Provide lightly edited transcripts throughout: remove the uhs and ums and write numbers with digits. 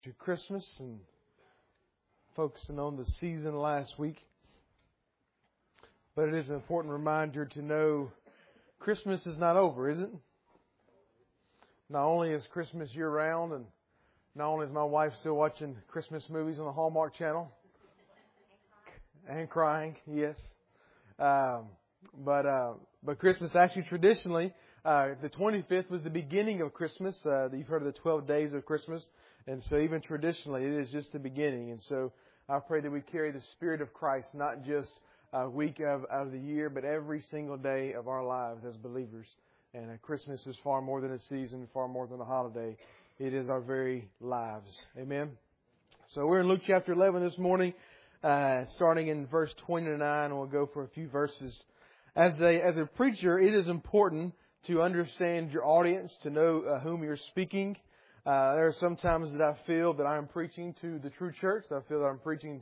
to Christmas and focusing on the season last week. But it is an important reminder to know Christmas is not over, is it? Not only is Christmas year-round, and not only is my wife still watching Christmas movies on the Hallmark Channel. And crying, yes. But Christmas, actually traditionally, the 25th was the beginning of Christmas. You've heard of the 12 days of Christmas. And so even traditionally, it is just the beginning. And so I pray that we carry the Spirit of Christ, not just a week of the year, but every single day of our lives as believers. And Christmas is far more than a season, far more than a holiday. It is our very lives. Amen? So we're in Luke chapter 11 this morning, starting in verse 29. We'll go for a few verses. As a preacher, it is important to understand your audience, to know whom you're speaking. There are some times that I feel that I'm preaching to the true church. I feel that I'm preaching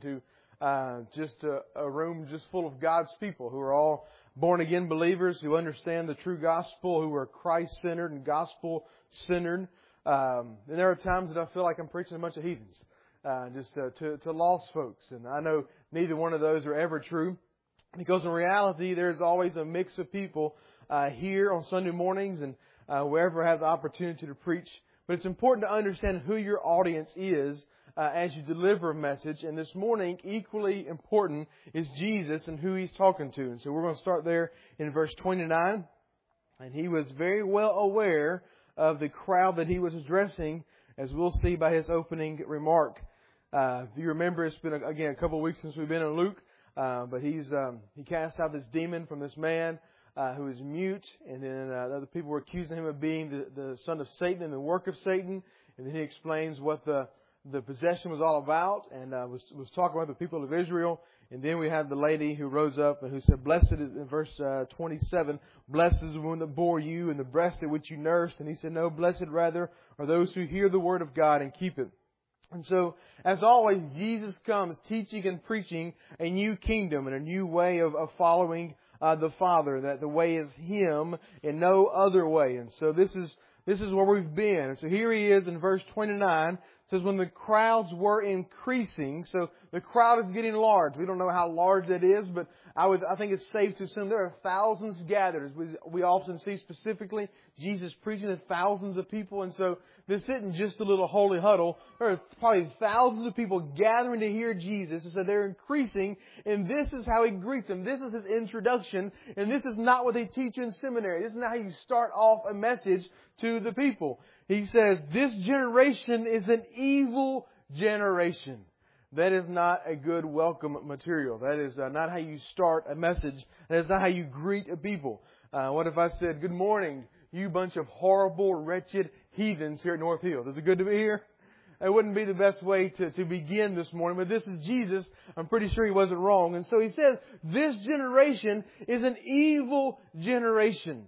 to just a room just full of God's people who are all born-again believers who understand the true gospel, who are Christ-centered and gospel-centered. And there are times that I feel like I'm preaching to a bunch of heathens, just to lost folks. And I know neither one of those are ever true, because in reality, there's always a mix of people here on Sunday mornings and wherever I have the opportunity to preach. But it's important to understand who your audience is as you deliver a message. And this morning, equally important is Jesus and who He's talking to. And so we're going to start there in verse 29. And He was very well aware of the crowd that He was addressing, as we'll see by His opening remark. If you remember, it's been, again, a couple of weeks since we've been in Luke. But he cast out this demon from this man who is mute. And then the other people were accusing him of being the son of Satan and the work of Satan. And then he explains what the possession was all about, and was talking about the people of Israel. And then we had the lady who rose up and who said, "Blessed is," in verse 27, "Blessed is the one that bore you and the breast at which you nursed." And he said, "No, blessed rather are those who hear the word of God and keep it." And so, as always, Jesus comes teaching and preaching a new kingdom and a new way of following the Father, that the way is Him and no other way. And so this is where we've been. And so here He is in verse 29. It says, when the crowds were increasing, so the crowd is getting large. We don't know how large that is, but I think it's safe to assume there are thousands gathered. We often see specifically Jesus preaching to thousands of people. And so this isn't just a little holy huddle. There are probably thousands of people gathering to hear Jesus. And so they're increasing. And this is how He greets them. This is His introduction. And this is not what they teach in seminary. This is not how you start off a message to the people. He says, this generation is an evil generation. That is not a good welcome material. That is not how you start a message. That is not how you greet a people. What if I said, "Good morning, you bunch of horrible, wretched heathens here at North Hill. Is it good to be here?" It wouldn't be the best way to begin this morning. But this is Jesus. I'm pretty sure He wasn't wrong. And so He says, this generation is an evil generation.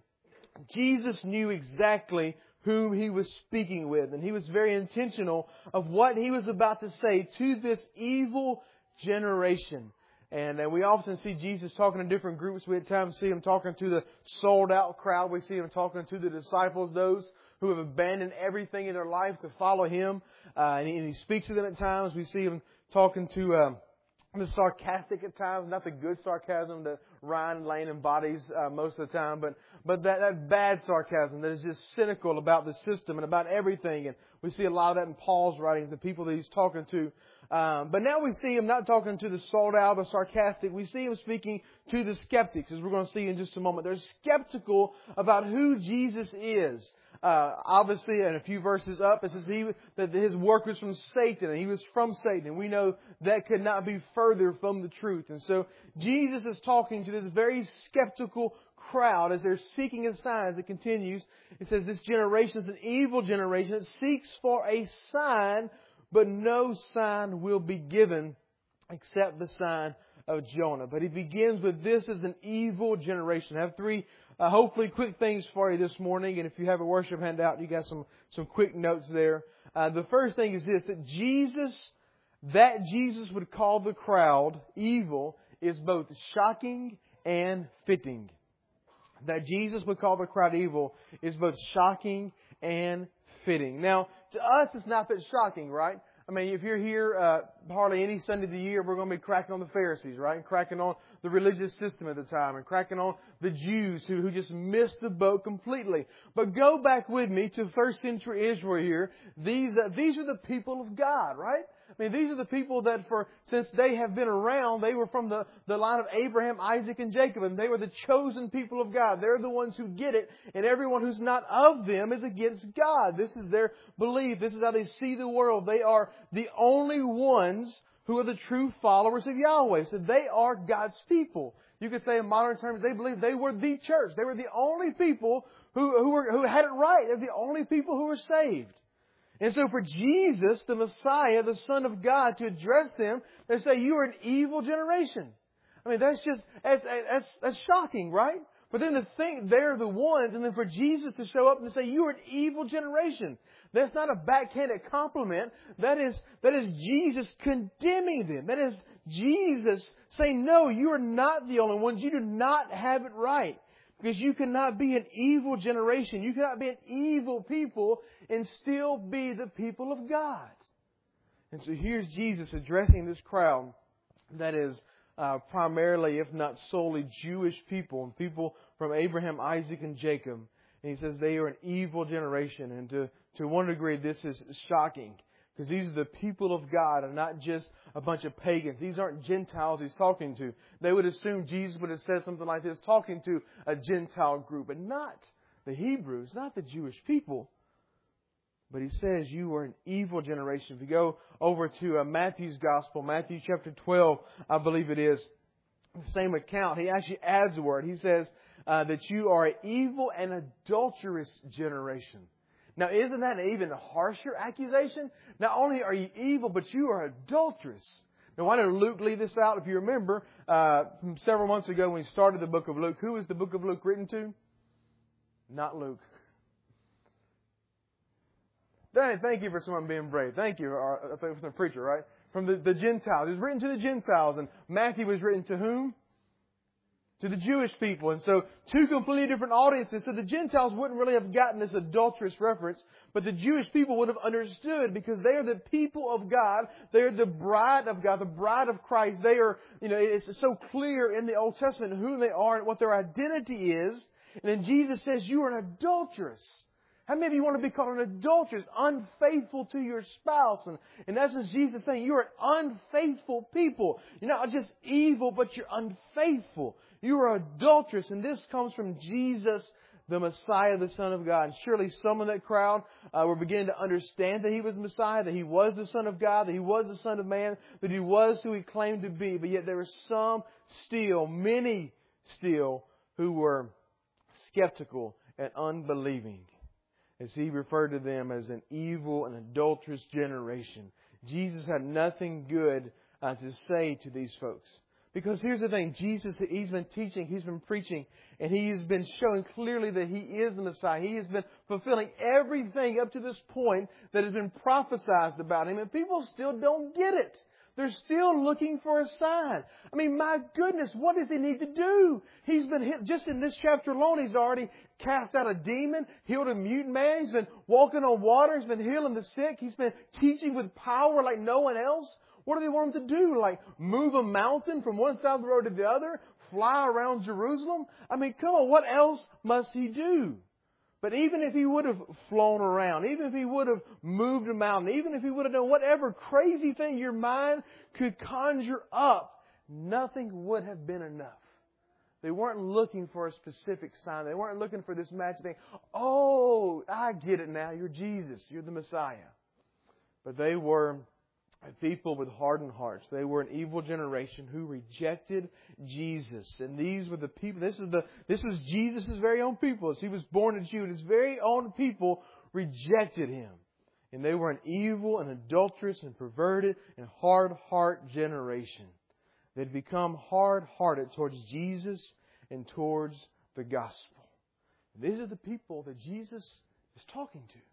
Jesus knew exactly whom He was speaking with. And He was very intentional of what He was about to say to this evil generation. And we often see Jesus talking to different groups. We at times see Him talking to the sold out crowd. We see Him talking to the disciples, those who have abandoned everything in their life to follow Him. And He speaks to them at times. We see Him talking to the sarcastic at times, not the good sarcasm that Ryan Lane embodies most of the time, but that bad sarcasm that is just cynical about the system and about everything. And we see a lot of that in Paul's writings, the people that he's talking to. But now we see Him not talking to the sold out, the sarcastic. We see Him speaking to the skeptics, as we're going to see in just a moment. They're skeptical about who Jesus is. Obviously, in a few verses up, it says that His work was from Satan, and He was from Satan. And we know that could not be further from the truth. And so Jesus is talking to this very skeptical crowd as they're seeking a sign. As it continues, it says this generation is an evil generation. It seeks for a sign, but no sign will be given except the sign of Jonah. But He begins with, this is an evil generation. I have three hopefully quick things for you this morning. And if you have a worship handout, you got some quick notes there. The first thing is this, that Jesus would call the crowd evil is both shocking and fitting. That Jesus would call the crowd evil is both shocking and fitting. Now, to us, it's not that shocking, right? I mean, if you're here hardly any Sunday of the year, we're going to be cracking on the Pharisees, right? And cracking on the religious system at the time. And cracking on the Jews who just missed the boat completely. But go back with me to first century Israel here. These are the people of God, right? I mean, these are the people that since they have been around, they were from the line of Abraham, Isaac, and Jacob. And they were the chosen people of God. They're the ones who get it. And everyone who's not of them is against God. This is their belief. This is how they see the world. They are the only ones who are the true followers of Yahweh. So they are God's people. You could say in modern terms, they believe they were the church. They were the only people who had it right. They're the only people who were saved. And so for Jesus, the Messiah, the Son of God, to address them, they say, you are an evil generation. I mean, that's shocking, right? But then to think they're the ones, and then for Jesus to show up and to say, you are an evil generation. That's not a backhanded compliment. That is Jesus condemning them. That is Jesus saying, no, you are not the only ones. You do not have it right. Because you cannot be an evil generation. You cannot be an evil people and still be the people of God. And so here's Jesus addressing this crowd that is primarily, if not solely, Jewish people and people from Abraham, Isaac, and Jacob. And He says they are an evil generation. And to one degree, this is shocking. Because these are the people of God and not just a bunch of pagans. These aren't Gentiles He's talking to. They would assume Jesus would have said something like this, talking to a Gentile group, and not the Hebrews, not the Jewish people. But He says, you are an evil generation. If you go over to Matthew's Gospel, Matthew chapter 12, I believe it is, the same account, He actually adds a word. He says that you are an evil and adulterous generation. Now, isn't that an even harsher accusation? Not only are you evil, but you are adulterous. Now, why did Luke leave this out? If you remember, several months ago when we started the book of Luke, who was the book of Luke written to? Not Luke. Thank you for someone being brave. Thank you for the preacher, right? From the Gentiles. It was written to the Gentiles. And Matthew was written to whom? To the Jewish people. And so two completely different audiences. So the Gentiles wouldn't really have gotten this adulterous reference, but the Jewish people would have understood because they are the people of God. They are the bride of God, the bride of Christ. They are, it's so clear in the Old Testament who they are and what their identity is. And then Jesus says, you are an adulteress. How many of you want to be called an adulteress, unfaithful to your spouse? And in essence, Jesus is saying you're an unfaithful people. You're not just evil, but you're unfaithful. You are adulterous. And this comes from Jesus, the Messiah, the Son of God. And surely some of that crowd were beginning to understand that He was Messiah, that He was the Son of God, that He was the Son of Man, that He was who He claimed to be. But yet there were some still, many still, who were skeptical and unbelieving, as He referred to them as an evil and adulterous generation. Jesus had nothing good to say to these folks. Because here's the thing, Jesus, He's been teaching, He's been preaching, and He has been showing clearly that He is the Messiah. He has been fulfilling everything up to this point that has been prophesied about Him, and people still don't get it. They're still looking for a sign. I mean, my goodness, what does He need to do? He's been hit, just in this chapter alone, He's already cast out a demon, healed a mute man, He's been walking on water, He's been healing the sick, He's been teaching with power like no one else. What do they want Him to do? Like move a mountain from one side of the road to the other? Fly around Jerusalem? I mean, come on, what else must He do? But even if He would have flown around, even if He would have moved a mountain, even if He would have done whatever crazy thing your mind could conjure up, nothing would have been enough. They weren't looking for a specific sign. They weren't looking for this magic thing. Oh, I get it now. You're Jesus. You're the Messiah. But they were a people with hardened hearts. They were an evil generation who rejected Jesus. And these were the people, this was Jesus' very own people. As He was born a Jew, His very own people rejected Him. And they were an evil and adulterous and perverted and hard heart generation. They'd become hard-hearted towards Jesus and towards the gospel. These are the people that Jesus is talking to.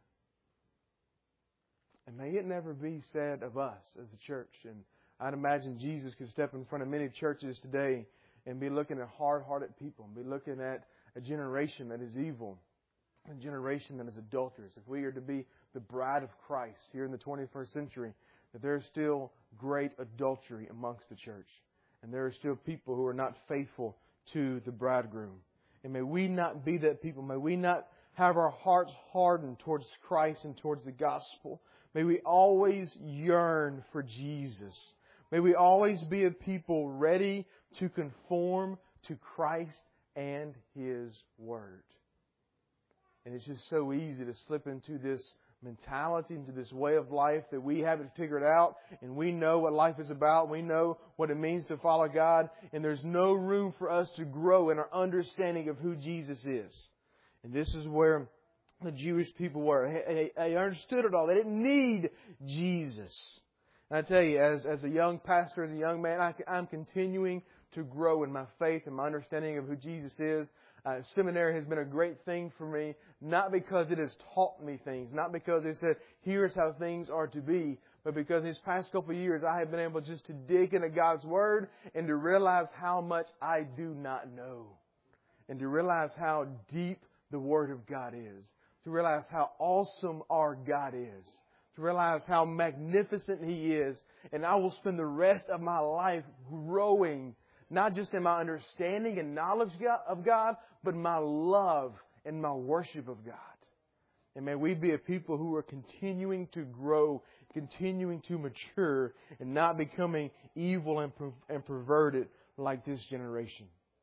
And may it never be said of us as the church. And I'd imagine Jesus could step in front of many churches today and be looking at hard-hearted people and be looking at a generation that is evil, a generation that is adulterous. If we are to be the bride of Christ here in the 21st century, that there is still great adultery amongst the church. And there are still people who are not faithful to the bridegroom. And may we not be that people. May we not have our hearts hardened towards Christ and towards the gospel. May we always yearn for Jesus. May we always be a people ready to conform to Christ and His Word. And it's just so easy to slip into this mentality, into this way of life that we have it figured out and we know what life is about. We know what it means to follow God. And there's no room for us to grow in our understanding of who Jesus is. And this is where the Jewish people were. They understood it all. They didn't need Jesus. And I tell you, as a young pastor, as a young man, I'm continuing to grow in my faith and my understanding of who Jesus is. Seminary has been a great thing for me, not because it has taught me things, not because it said, here's how things are to be, but because these past couple of years I have been able just to dig into God's Word and to realize how much I do not know. And to realize how deep the Word of God is. To realize how awesome our God is. To realize how magnificent He is. And I will spend the rest of my life growing, not just in my understanding and knowledge of God, but my love and my worship of God. And may we be a people who are continuing to grow, continuing to mature, and not becoming evil and perverted like this generation.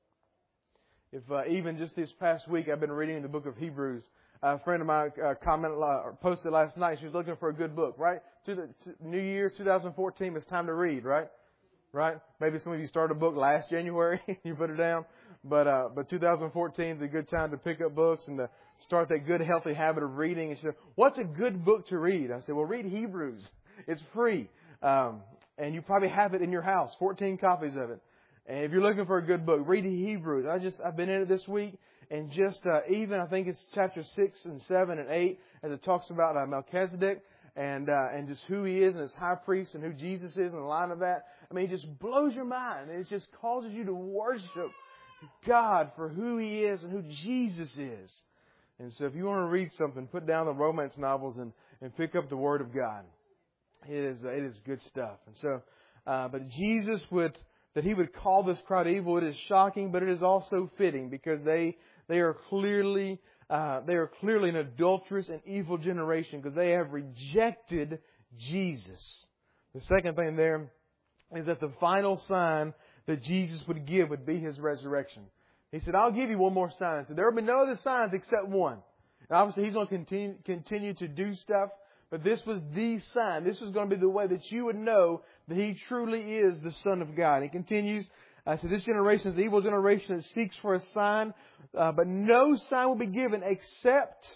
If even just this past week I've been reading the book of Hebrews. A friend of mine posted last night. She was looking for a good book, right? New Year 2014, it's time to read, right? Right? Maybe some of you started a book last January. You put it down. But 2014 is a good time to pick up books and to start that good, healthy habit of reading. And she said, what's a good book to read? I said, well, read Hebrews. It's free. And you probably have it in your house, 14 copies of it. And if you're looking for a good book, read Hebrews. I've been in it this week. And even, I think it's chapter 6 and 7 and 8, as it talks about Melchizedek and just who he is and his high priest and who Jesus is in the line of that. I mean, it just blows your mind. It just causes you to worship God for who He is and who Jesus is. And so if you want to read something, put down the romance novels and pick up the Word of God. It is good stuff. And so, but Jesus that He would call this crowd evil, it is shocking, but it is also fitting because they are clearly an adulterous and evil generation because they have rejected Jesus. The second thing there is that the final sign that Jesus would give would be His resurrection. He said, I'll give you one more sign. So there will be no other signs except one. And obviously He's going to continue to do stuff, but this was the sign. This was going to be the way that you would know that He truly is the Son of God. He continues, so this generation is the evil generation that seeks for a sign, but no sign will be given except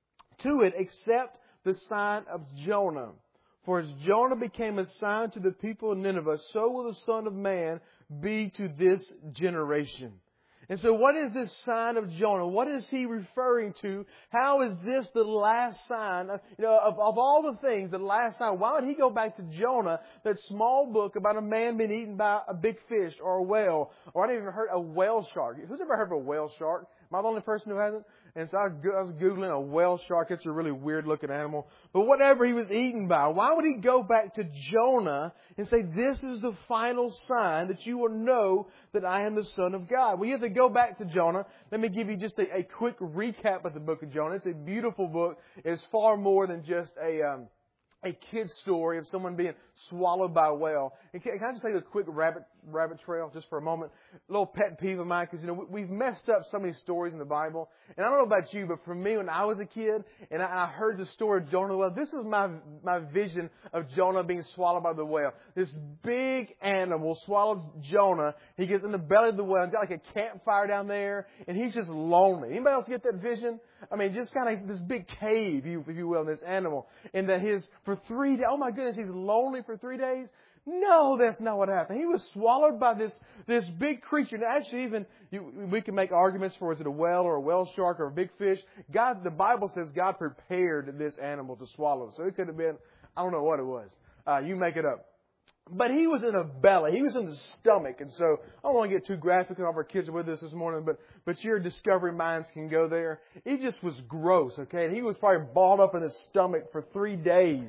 the sign of Jonah. For as Jonah became a sign to the people of Nineveh, so will the Son of Man be to this generation. And so what is this sign of Jonah? What is he referring to? How is this the last sign? Of all the things, the last sign. Why would he go back to Jonah, that small book about a man being eaten by a big fish or a whale? Or I even heard a whale shark. Who's ever heard of a whale shark? Am I the only person who hasn't? And so I was Googling a whale shark. It's a really weird looking animal. But whatever he was eaten by, why would he go back to Jonah and say, this is the final sign that you will know that I am the Son of God? Well, you have to go back to Jonah. Let me give you just a quick recap of the book of Jonah. It's a beautiful book. It's far more than just a kid's story of someone being swallowed by a whale. And can I just take a quick rabbit trail just for a moment? A little pet peeve of mine, because we've messed up so many stories in the Bible. And I don't know about you, but for me, when I was a kid and I heard the story of Jonah, well, this is my vision of Jonah being swallowed by the whale. This big animal swallows Jonah. He gets in the belly of the whale and got like a campfire down there, and he's just lonely. Anybody else get that vision? I mean, just kind of this big cave, if you will, in this animal. And that for 3 days, oh my goodness, he's lonely for 3 days? No, that's not what happened. He was swallowed by this big creature. And actually, we can make arguments for, is it a whale or a whale shark or a big fish? The Bible says God prepared this animal to swallow. So it could have been, I don't know what it was. You make it up. But he was in a belly. He was in the stomach. And so I don't want to get too graphic. All of our kids are with us this morning, but your discovery minds can go there. It just was gross, okay? And he was probably balled up in his stomach for 3 days.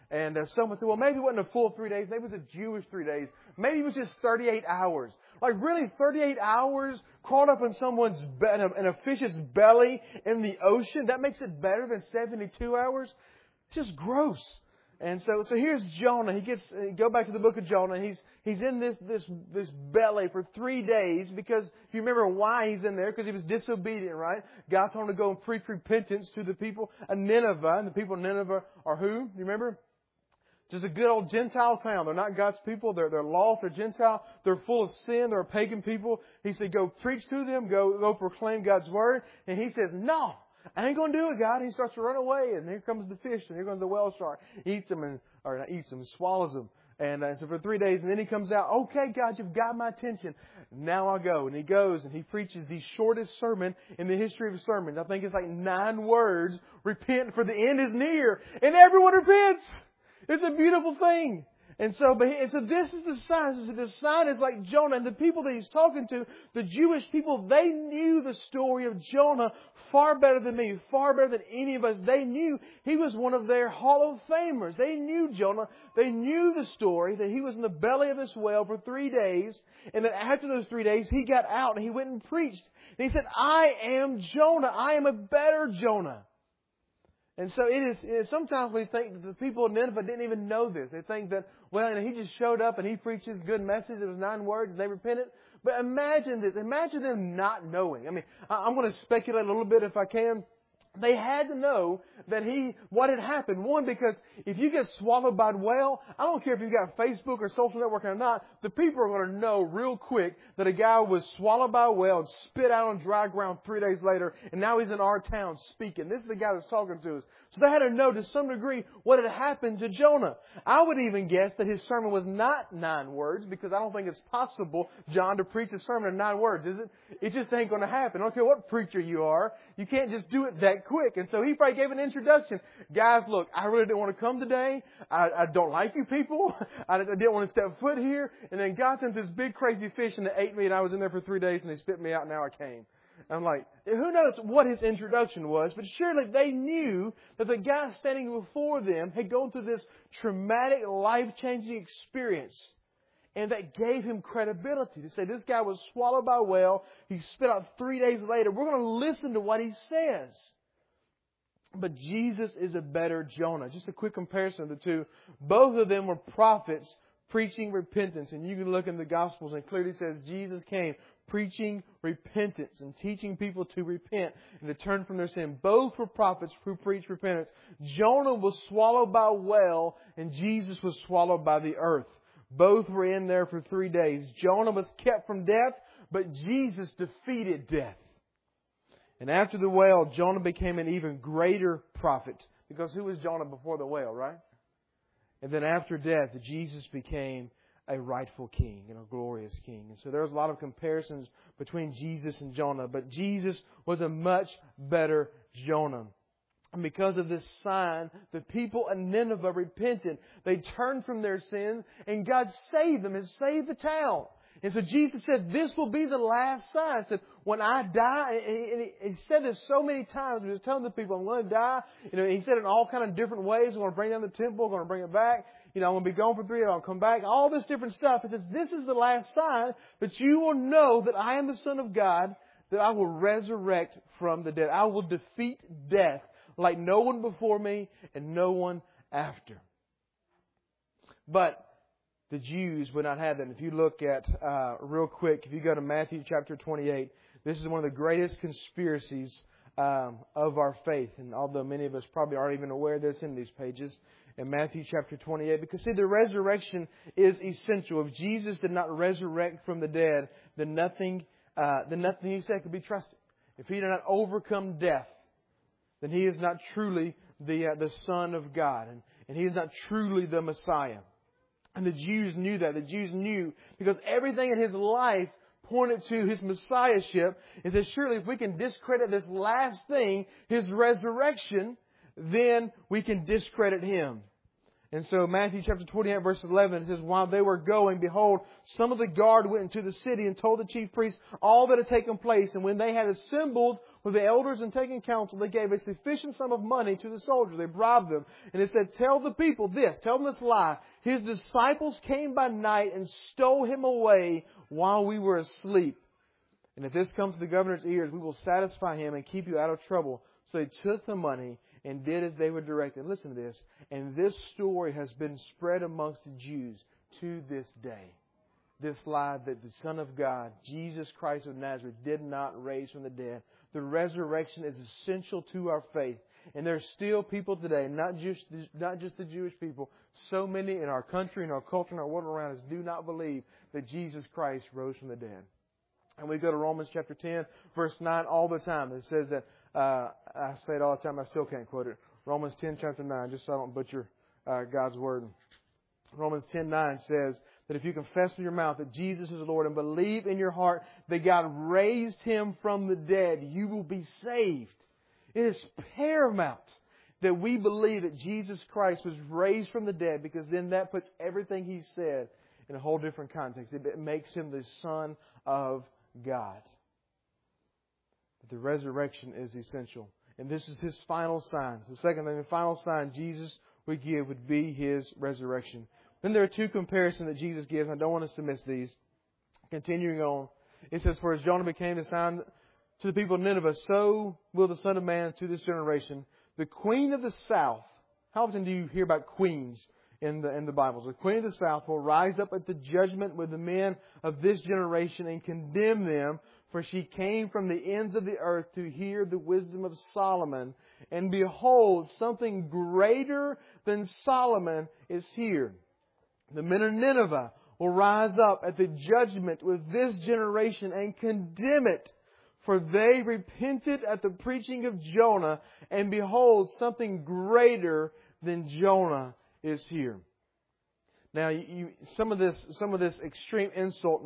And someone said, well, maybe it wasn't a full 3 days. Maybe it was a Jewish 3 days. Maybe it was just 38 hours. Like really 38 hours caught up in someone's in a fish's belly in the ocean. That makes it better than 72 hours. It's just gross. And so here's Jonah. Go back to the book of Jonah. He's in this belly for 3 days because if you remember why he's in there, because he was disobedient, right? God told him to go and preach repentance to the people of Nineveh. And the people of Nineveh are who? You remember? Just a good old Gentile town. They're not God's people. They're lost. They're Gentile. They're full of sin. They're pagan people. He said, go preach to them. Go proclaim God's word. And he says, no, I ain't going to do it, God. He starts to run away. And here comes the fish. And here comes the whale shark. Eats them swallows them. And so for 3 days. And then he comes out, okay, God, you've got my attention. Now I'll go. And he goes and he preaches the shortest sermon in the history of sermons. I think it's like 9 words. Repent, for the end is near. And everyone repents. It's a beautiful thing. And so this is the sign. The sign is like Jonah. And the people that he's talking to, the Jewish people, they knew the story of Jonah far better than me, far better than any of us. They knew he was one of their Hall of Famers. They knew Jonah. They knew the story that he was in the belly of this whale for 3 days. And that after those 3 days, he got out and he went and preached. And he said, I am Jonah. I am a better Jonah. And so it is, sometimes we think that the people of Nineveh didn't even know this. They think that, well, he just showed up and he preached his good message. It was 9 words and they repented. But imagine this. Imagine them not knowing. I mean, I'm going to speculate a little bit if I can. They had to know that what had happened. One, because if you get swallowed by a whale, I don't care if you've got Facebook or social networking or not, the people are going to know real quick that a guy was swallowed by a whale and spit out on dry ground 3 days later, and now he's in our town speaking. This is the guy that's talking to us. So they had to know to some degree what had happened to Jonah. I would even guess that his sermon was not 9 words, because I don't think it's possible, John, to preach a sermon in 9 words, is it? It just ain't going to happen. I don't care what preacher you are. You can't just do it that quick. And so he probably gave an introduction. Guys, look, I really didn't want to come today. I don't like you people. I didn't want to step foot here. And then God sent this big crazy fish and it ate me, and I was in there for 3 days and they spit me out, and now I came. I'm like, who knows what his introduction was, but surely they knew that the guy standing before them had gone through this traumatic, life-changing experience. And that gave him credibility to say, this guy was swallowed by a whale. He spit out 3 days later. We're going to listen to what he says. But Jesus is a better Jonah. Just a quick comparison of the two. Both of them were prophets preaching repentance. And you can look in the Gospels and it clearly says Jesus came preaching repentance and teaching people to repent and to turn from their sin. Both were prophets who preached repentance. Jonah was swallowed by a whale and Jesus was swallowed by the earth. Both were in there for 3 days. Jonah was kept from death, but Jesus defeated death. And after the whale, Jonah became an even greater prophet. Because who was Jonah before the whale, right? And then after death, Jesus became a rightful king and a glorious king. And so there's a lot of comparisons between Jesus and Jonah. But Jesus was a much better Jonah. And because of this sign, the people in Nineveh repented. They turned from their sins and God saved them and saved the town. And so Jesus said, this will be the last sign. He said, when I die, and he said this so many times. He was telling the people, I'm going to die. He said it in all kind of different ways. I'm going to bring down the temple. I'm going to bring it back. I'm going to be gone for 3 days. I'll come back. All this different stuff. He says, this is the last sign, but you will know that I am the Son of God, that I will resurrect from the dead. I will defeat death like no one before me and no one after. But the Jews would not have that. And if you look at, real quick, if you go to Matthew chapter 28, this is one of the greatest conspiracies of our faith. And although many of us probably aren't even aware of this in these pages, in Matthew chapter 28, because see, the resurrection is essential. If Jesus did not resurrect from the dead, then nothing He said could be trusted. If He did not overcome death, then He is not truly the Son of God. And He is not truly the Messiah. And the Jews knew that. The Jews knew because everything in His life pointed to His Messiahship. And said, surely if we can discredit this last thing, His resurrection, then we can discredit Him. And so Matthew chapter 28 verse 11, it says, while they were going, behold, some of the guard went into the city and told the chief priests all that had taken place. And when they had assembled with the elders and taking counsel, they gave a sufficient sum of money to the soldiers. They bribed them. And it said, tell the people this, tell them this lie. His disciples came by night and stole him away while we were asleep. And if this comes to the governor's ears, we will satisfy him and keep you out of trouble. So they took the money and did as they were directed. Listen to this. And this story has been spread amongst the Jews to this day. This lie that the Son of God, Jesus Christ of Nazareth, did not raise from the dead. The resurrection is essential to our faith. And there are still people today, not just the Jewish people, so many in our country, in our culture, in our world around us, do not believe that Jesus Christ rose from the dead. And we go to Romans chapter 10, verse 9 all the time. It says that, I say it all the time, I still can't quote it. Romans 10, chapter 9, just so I don't butcher God's Word. Romans 10:9 says that if you confess with your mouth that Jesus is the Lord and believe in your heart that God raised Him from the dead, you will be saved. It is paramount that we believe that Jesus Christ was raised from the dead, because then that puts everything He said in a whole different context. It makes Him the Son of God. But the resurrection is essential. And this is His final sign. The second thing, the final sign Jesus would give would be His resurrection. Then there are two comparisons that Jesus gives, and I don't want us to miss these. Continuing on, it says, for as Jonah became the sign to the people of Nineveh, so will the Son of Man to this generation. The Queen of the South. How often do you hear about queens in the Bible? The Queen of the South will rise up at the judgment with the men of this generation and condemn them, for she came from the ends of the earth to hear the wisdom of Solomon. And behold, something greater than Solomon is here. The men of Nineveh will rise up at the judgment with this generation and condemn it. For they repented at the preaching of Jonah, and behold, something greater than Jonah is here. Now, some of this extreme insult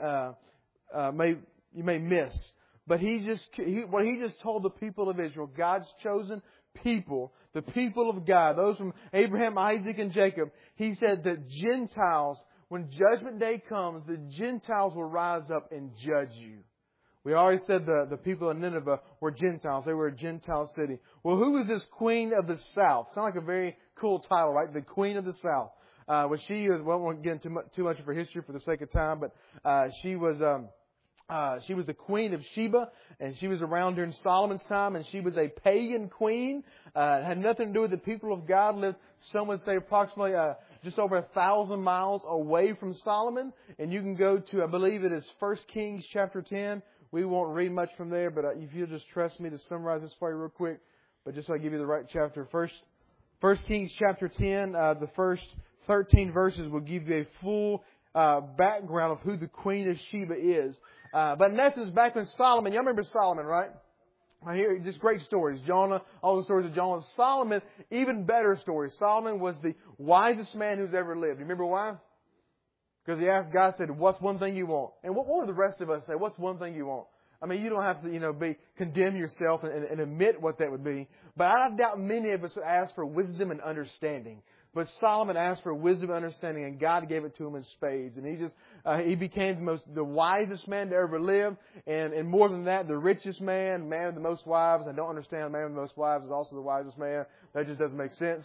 you may miss, but what he just told the people of Israel, God's chosen people, the people of God, those from Abraham, Isaac, and Jacob, He said that Gentiles, when Judgment Day comes, the Gentiles will rise up and judge you. We already said the people of Nineveh were Gentiles. They were a Gentile city. Well, who is this Queen of the South? Sounds like a very cool title, right? The Queen of the South. She was, well, I won't get into too much of her history for the sake of time, but she was the Queen of Sheba, and she was around during Solomon's time, and she was a pagan queen. It had nothing to do with the people of God. Lived, some would say, approximately just over 1,000 miles away from Solomon. And you can go to, I believe it is 1 Kings chapter 10. We won't read much from there, but if you'll just trust me to summarize this for you real quick, but just so I give you the right chapter. 1 Kings chapter 10, the first 13 verses will give you a full background of who the Queen of Sheba is. But in essence, back when Solomon, y'all remember Solomon, right? I hear just great stories. Jonah, all the stories of Jonah. Solomon, even better stories. Solomon was the wisest man who's ever lived. You remember why? Because he asked God, said, what's one thing you want? And what would the rest of us say? What's one thing you want? I mean, you don't have to, condemn yourself and admit what that would be. But I doubt many of us would ask for wisdom and understanding. But Solomon asked for wisdom and understanding, and God gave it to him in spades. And he became the wisest man to ever live. And more than that, the richest man with the most wives. I don't understand the man with the most wives is also the wisest man. That just doesn't make sense.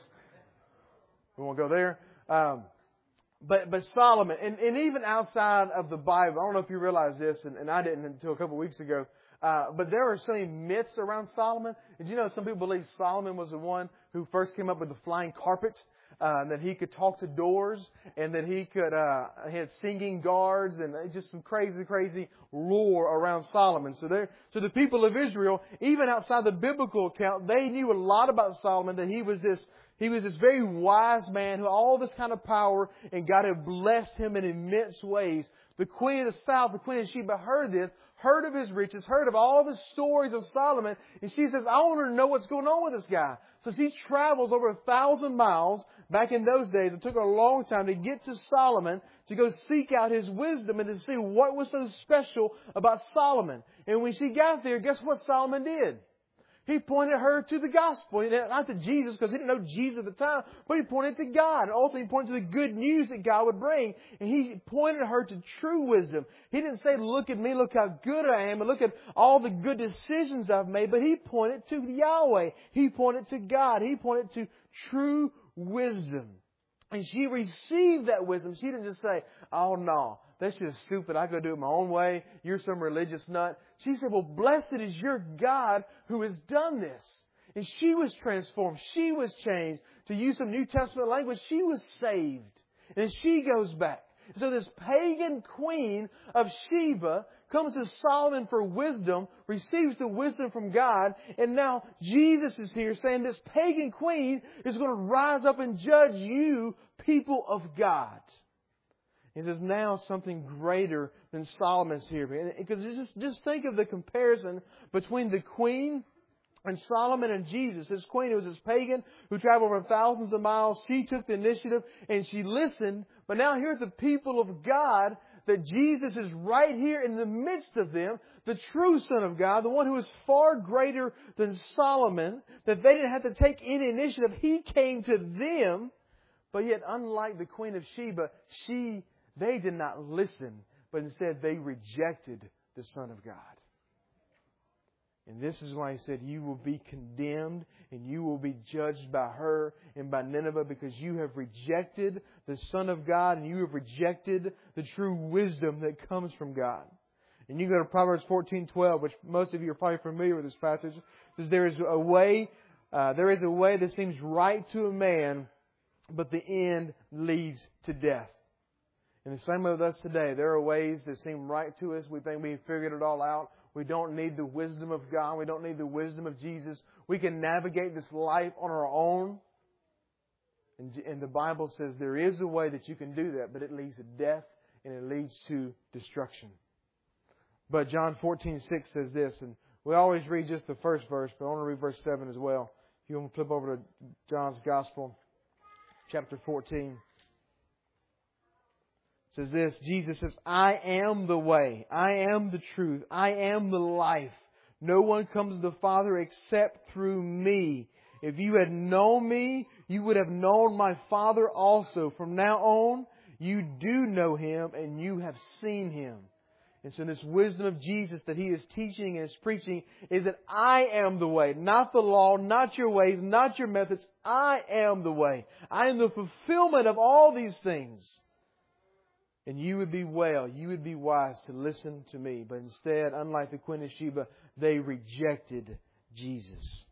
We won't go there. But Solomon, and even outside of the Bible, I don't know if you realize this, and I didn't until a couple of weeks ago, but there are so many myths around Solomon. Did you know some people believe Solomon was the one who first came up with the flying carpet? That he could talk to doors, and that he had singing guards, and just some crazy lore around Solomon. So the people of Israel, even outside the biblical account, they knew a lot about Solomon, that he was this very wise man who had all this kind of power, and God had blessed him in immense ways. The Queen of the South, the Queen of Sheba, heard of his riches, heard of all the stories of Solomon, and she says, I want to know what's going on with this guy. So she travels over 1,000 miles. Back in those days, it took her a long time to get to Solomon to go seek out his wisdom and to see what was so special about Solomon. And when she got there, guess what Solomon did? He pointed her to the gospel. Not to Jesus, because he didn't know Jesus at the time, but he pointed to God. And ultimately, he pointed to the good news that God would bring. And he pointed her to true wisdom. He didn't say, look at me, look how good I am, and look at all the good decisions I've made. But he pointed to Yahweh. He pointed to God. He pointed to true wisdom. And she received that wisdom. She didn't just say, oh no, that's just stupid. I go do it my own way. You're some religious nut. She said, well, blessed is your God who has done this. And she was transformed. She was changed. To use some New Testament language, she was saved. And she goes back. So this pagan queen of Sheba comes to Solomon for wisdom, receives the wisdom from God, and now Jesus is here saying this pagan queen is going to rise up and judge you, people of God. He says now something greater than Solomon's here. Because just think of the comparison between the queen and Solomon and Jesus. This queen, who was this pagan who traveled over thousands of miles. She took the initiative and she listened. But now here's the people of God, that Jesus is right here in the midst of them, the true Son of God, the one who is far greater than Solomon, that they didn't have to take any initiative. He came to them. But yet, unlike the Queen of Sheba, they did not listen, but instead they rejected the Son of God. And this is why He said, you will be condemned and you will be judged by her and by Nineveh, because you have rejected the Son of God and you have rejected the true wisdom that comes from God. And you go to Proverbs 14:12, which most of you are probably familiar with this passage. It says, there is a way that seems right to a man, but the end leads to death. In the same way with us today, there are ways that seem right to us. We think we've figured it all out. We don't need the wisdom of God. We don't need the wisdom of Jesus. We can navigate this life on our own. And the Bible says there is a way that you can do that, but it leads to death and it leads to destruction. But John 14:6 says this, and we always read just the first verse, but I want to read verse 7 as well. If you want to flip over to John's Gospel, chapter 14. It says this, Jesus says, I am the way, I am the truth, I am the life. No one comes to the Father except through me. If you had known me, you would have known my Father also. From now on, you do know Him and you have seen Him. And so this wisdom of Jesus that He is teaching and is preaching is that I am the way, not the law, not your ways, not your methods. I am the way. I am the fulfillment of all these things. And you would be you would be wise to listen to me. But instead, unlike the Queen of Sheba, they rejected Jesus.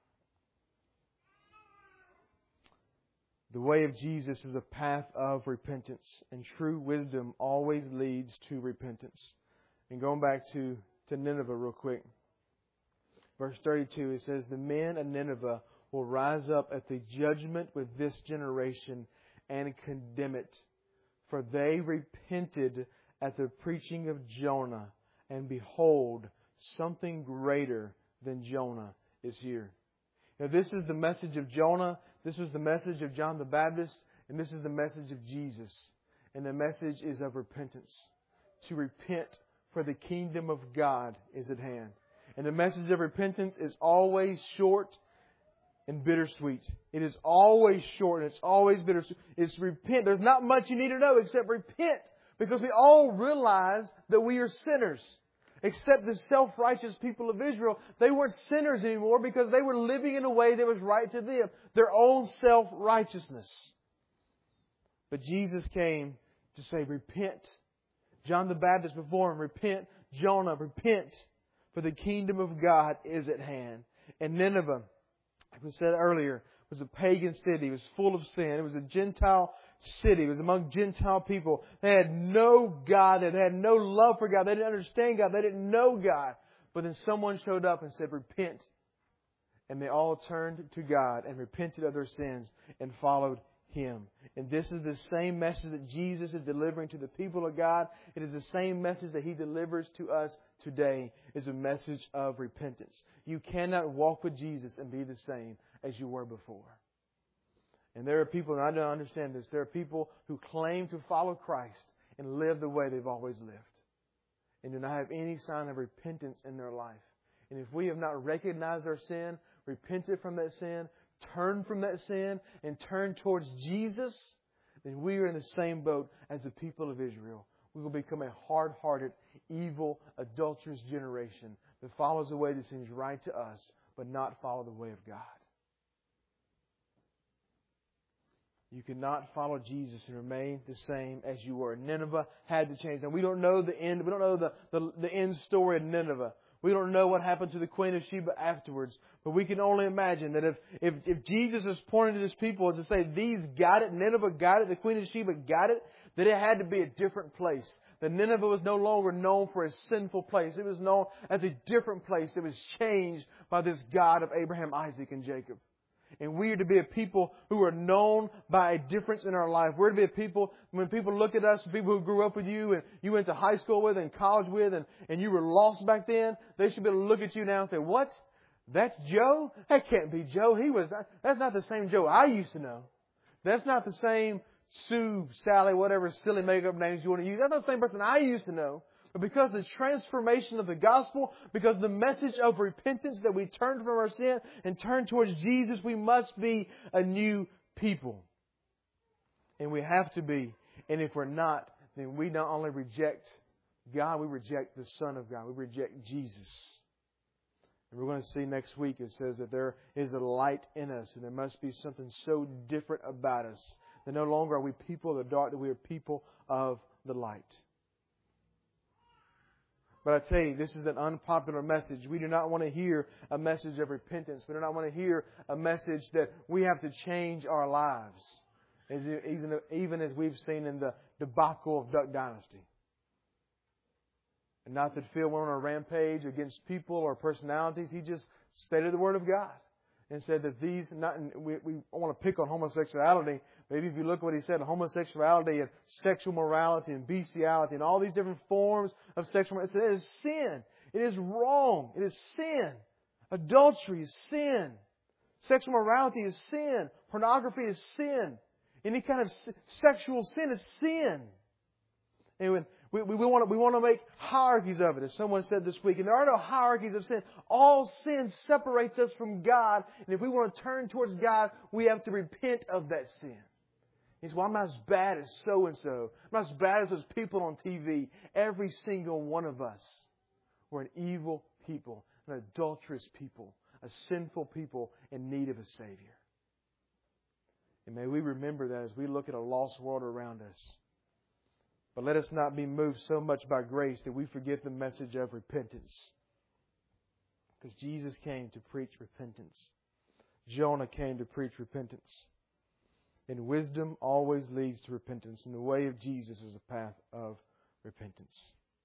The way of Jesus is a path of repentance. And true wisdom always leads to repentance. And going back to Nineveh real quick. Verse 32, it says, the men of Nineveh will rise up at the judgment with this generation and condemn it. For they repented at the preaching of Jonah, and behold, something greater than Jonah is here. Now, this is the message of Jonah, this was the message of John the Baptist, and this is the message of Jesus. And the message is of repentance. To repent, for the kingdom of God is at hand. And the message of repentance is always short and bittersweet. It is always short and it's always bittersweet. It's repent. There's not much you need to know except repent. Because we all realize that we are sinners. Except the self-righteous people of Israel. They weren't sinners anymore because they were living in a way that was right to them. Their own self-righteousness. But Jesus came to say, repent. John the Baptist before him, repent. Jonah, repent. For the kingdom of God is at hand. And Nineveh, like we said earlier, was a pagan city. It was full of sin. It was a Gentile city. It was among Gentile people. They had no God. They had no love for God. They didn't understand God. They didn't know God. But then someone showed up and said, repent. And they all turned to God and repented of their sins and followed Him. And this is the same message that Jesus is delivering to the people of God. It is the same message that He delivers to us today, is a message of repentance. You cannot walk with Jesus and be the same as you were before. And there are people, and I don't understand this, there are people who claim to follow Christ and live the way they've always lived. And do not have any sign of repentance in their life. And if we have not recognized our sin, repented from that sin, turned from that sin, and turned towards Jesus, then we are in the same boat as the people of Israel. We will become a hard-hearted, evil, adulterous generation that follows a way that seems right to us, but not follow the way of God. You cannot follow Jesus and remain the same as you were. Nineveh had to change. And we don't know the end. We don't know the end story of Nineveh. We don't know what happened to the Queen of Sheba afterwards. But we can only imagine that if Jesus is pointing to His people as to say, these got it, Nineveh got it, the Queen of Sheba got it, that it had to be a different place. That Nineveh was no longer known for a sinful place. It was known as a different place that was changed by this God of Abraham, Isaac, and Jacob. And we are to be a people who are known by a difference in our life. We're to be a people, when people look at us, people who grew up with you and you went to high school with and college with and you were lost back then, they should be able to look at you now and say, what? That's Joe? That can't be Joe. That's not the same Joe I used to know. That's not the same Sue, Sally, whatever silly makeup names you want to use. That's not the same person I used to know. But because of the transformation of the gospel, because of the message of repentance that we turn from our sin and turn towards Jesus, we must be a new people. And we have to be. And if we're not, then we not only reject God, we reject the Son of God. We reject Jesus. And we're going to see next week, it says that there is a light in us and there must be something so different about us. That no longer are we people of the dark, that we are people of the light. But I tell you, this is an unpopular message. We do not want to hear a message of repentance. We do not want to hear a message that we have to change our lives. Even as we've seen in the debacle of Duck Dynasty. And not that Phil went on a rampage against people or personalities. He just stated the Word of God. And said that we want to pick on homosexuality. Maybe if you look at what he said, homosexuality and sexual morality and bestiality and all these different forms of sexual morality. It is sin. It is wrong. It is sin. Adultery is sin. Sexual morality is sin. Pornography is sin. Any kind of sexual sin is sin. And we want to make hierarchies of it, as someone said this week. And there are no hierarchies of sin. All sin separates us from God. And if we want to turn towards God, we have to repent of that sin. He says, well, I'm not as bad as so-and-so. I'm not as bad as those people on TV. Every single one of us, we're an evil people, an adulterous people, a sinful people in need of a Savior. And may we remember that as we look at a lost world around us. But let us not be moved so much by grace that we forget the message of repentance. Because Jesus came to preach repentance. Jonah came to preach repentance. And wisdom always leads to repentance. And the way of Jesus is a path of repentance.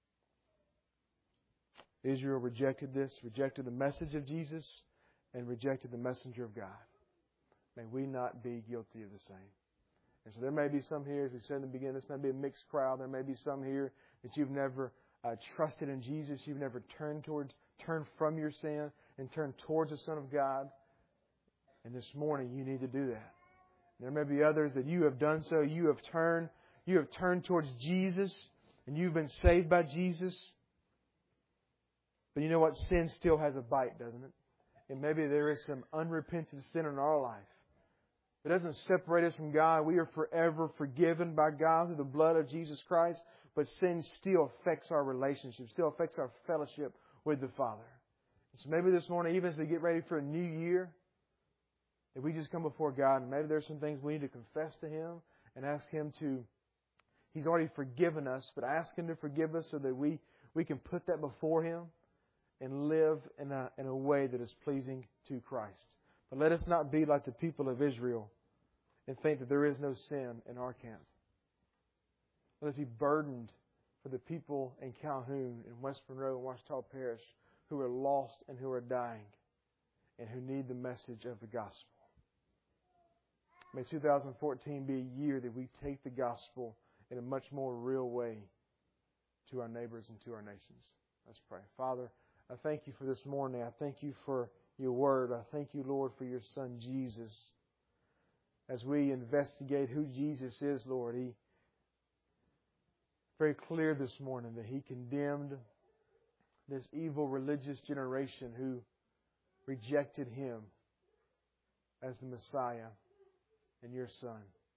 Israel rejected this, rejected the message of Jesus, and rejected the messenger of God. May we not be guilty of the same. And so there may be some here, as we said in the beginning, this may be a mixed crowd. There may be some here that you've never trusted in Jesus. You've never turned from your sin and turned towards the Son of God. And this morning you need to do that. There may be others that you have done so. You have turned towards Jesus and you've been saved by Jesus. But you know what? Sin still has a bite, doesn't it? And maybe there is some unrepentant sin in our life. It doesn't separate us from God. We are forever forgiven by God through the blood of Jesus Christ. But sin still affects our relationship, still affects our fellowship with the Father. And so maybe this morning, even as we get ready for a new year, if we just come before God, and maybe there's some things we need to confess to Him and ask Him to, He's already forgiven us, but ask Him to forgive us so that we can put that before Him and live in a way that is pleasing to Christ. But let us not be like the people of Israel and think that there is no sin in our camp. Let us be burdened for the people in Calhoun, in West Monroe, and Ouachita Parish who are lost and who are dying and who need the message of the gospel. May 2014 be a year that we take the gospel in a much more real way to our neighbors and to our nations. Let's pray. Father, I thank You for this morning. I thank You for Your Word. I thank You, Lord, for Your Son, Jesus. As we investigate who Jesus is, Lord, He very clear this morning that He condemned this evil religious generation who rejected Him as the Messiah and Your Son.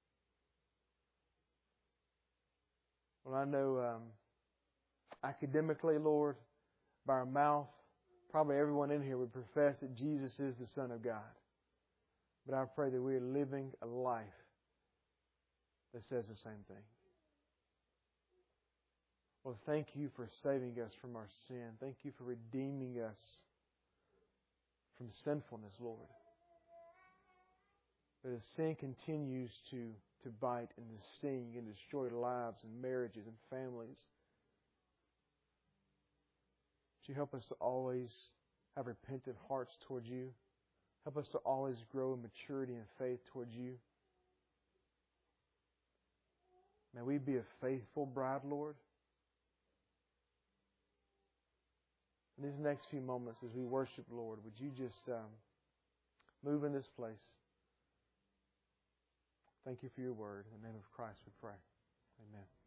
Well, I know academically, Lord, by our mouth, probably everyone in here would profess that Jesus is the Son of God. But I pray that we are living a life that says the same thing. Well, thank You for saving us from our sin. Thank You for redeeming us from sinfulness, Lord. But as sin continues to bite and to sting and destroy lives and marriages and families, would You help us to always have repentant hearts towards You? Help us to always grow in maturity and faith towards You. May we be a faithful bride, Lord. In these next few moments as we worship, Lord, would You just move in this place? Thank You for Your word. In the name of Christ we pray. Amen.